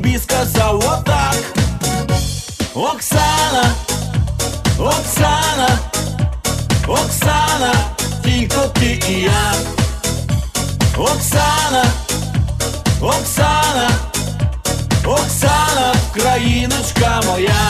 тобі сказав отак: Оксана, Оксана, Оксана, тільки ти і я. Оксана, Оксана, Оксана, країночка моя.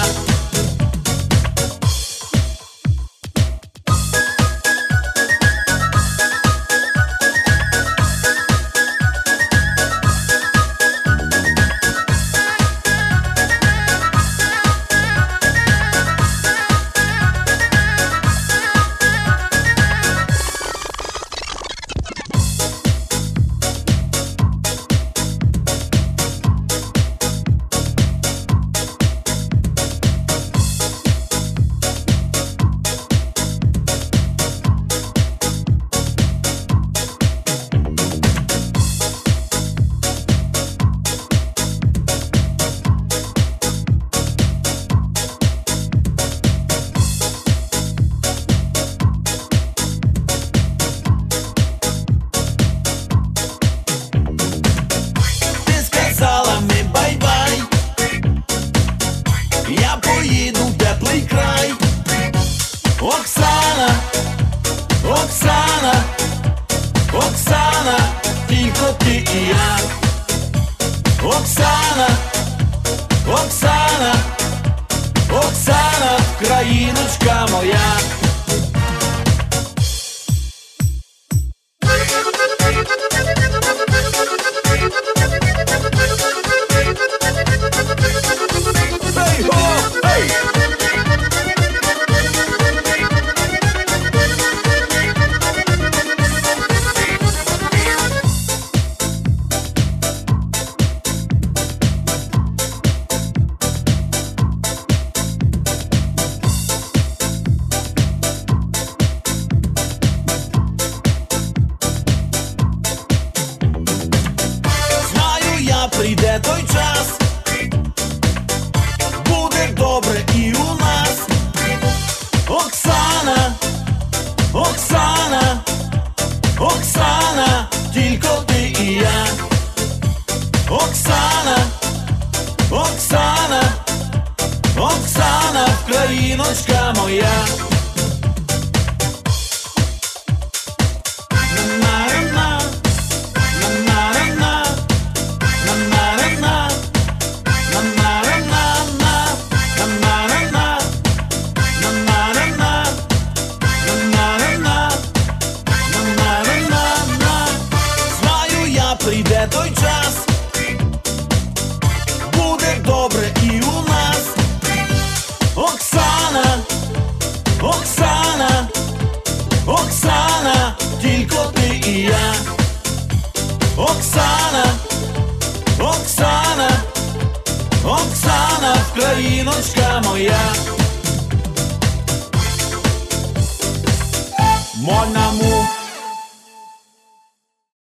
Я поїду в теплий край. Оксана, Оксана, Оксана, тільки ти і я. Оксана, Оксана, Оксана, країночка моя. Прийде той час, буде добре і у нас. Оксана, Оксана, Оксана, тільки ти і я. Оксана, Оксана, Оксана, країночка моя. Прийде той час, буде добре і у нас. Оксана, Оксана, Оксана, тільки ти і я. Оксана, Оксана, Оксана, країночка моя. Mon amour.